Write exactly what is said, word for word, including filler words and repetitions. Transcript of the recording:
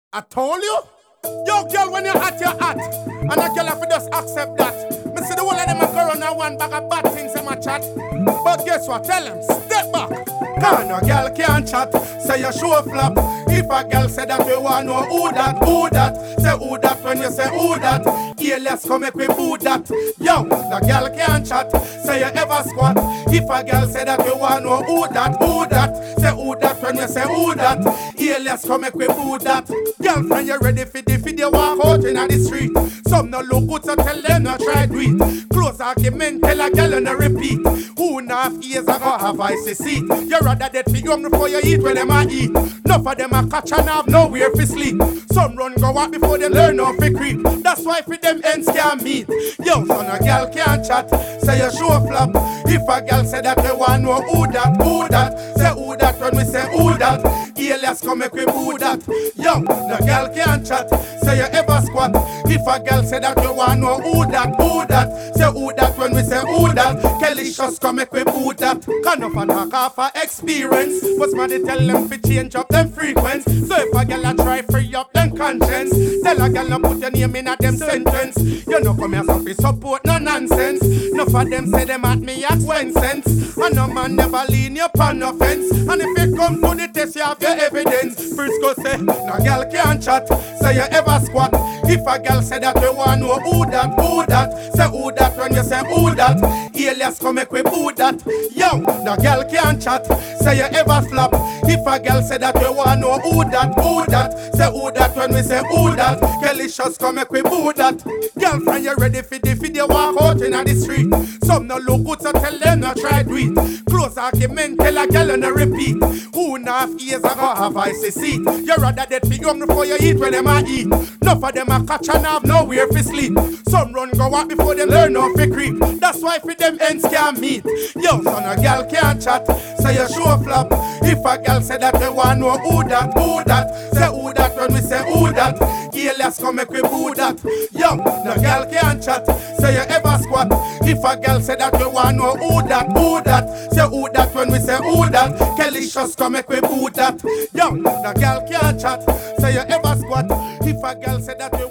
I told you. Yo, girl, when you're hot, you're hot. And a girl have to just accept that. Me see the whole of them a go around and one bag of bad things in my chat. But guess what? Tell them, step back. Cause no girl can't chat. Say you show flop. If a girl say that you want know who that, who that. Say who that when you say who that. Alias come make we boo that. Yo, no girl can't chat. Say you ever squat. If a girl say that you want know who that, who that. Say who that when you say who that. Alias come make we boo that. Girlfriend, you ready for the video walk out in the street. Some no look good, so tell them no try do it. Close argument, tell a girl no repeat. Who no have ears a go have icy seat. You rather dead for young before you eat when them a eat. Enough of them a catch and have nowhere for sleep. Some run go out before they learn how to creep. That's why for them ends can't meet. Yo, son a girl can't chat. Say you show flop. If a girl say that they want know who that, who that. Say who that when we say who that. Alias come make we boo that. Yo, the girl can't chat. Say you ever squat. If a girl say that you want know who that, who that. Say who that when we say who that. Kelly just come make we boo that. Kind of an hack off a experience. But somebody tell them to change up them frequency. So if a girl a try free up them conscience, tell a girl to put your name in a them sentence. You know come here so fi support no nonsense. Enough of them say them at me at one cents. And no man never lean you upon no fence. And if it come to the test you have your evidence. First go say no girl can't chat. Say you ever squat. If a girl say that you want know who that, who that. Say who that when you say who that. Alias come make we boo that. Yo, no girl can't chat. Say you ever flop. If a girl say that you want know who that, who that. Say who that when we say who that. Kelly just come make we boo that. Girlfriend, you ready for the video walk out in the street. Some no look good, so tell them no try do it. Close argument, tell a girl no repeat. Who no have ears a go have icy seat. You rather dead for young before you eat when them a eat. Enough of them a catch and have nowhere for sleep. Some run go out before they learn how to creep. That's why for them ends can't meet. Yo, son a girl can't chat. Say you show flop. If a girl say that they want know who that, who that. Say who that when we say who that. Alias come make we boo that. Yo, no girl can't chat. Say you ever squat. If a girl say that you want know who that, who that. Say who that when we say who that. Kelly just come make we boo that. Yo, no girl can't chat. Say you ever squat. If a girl say that you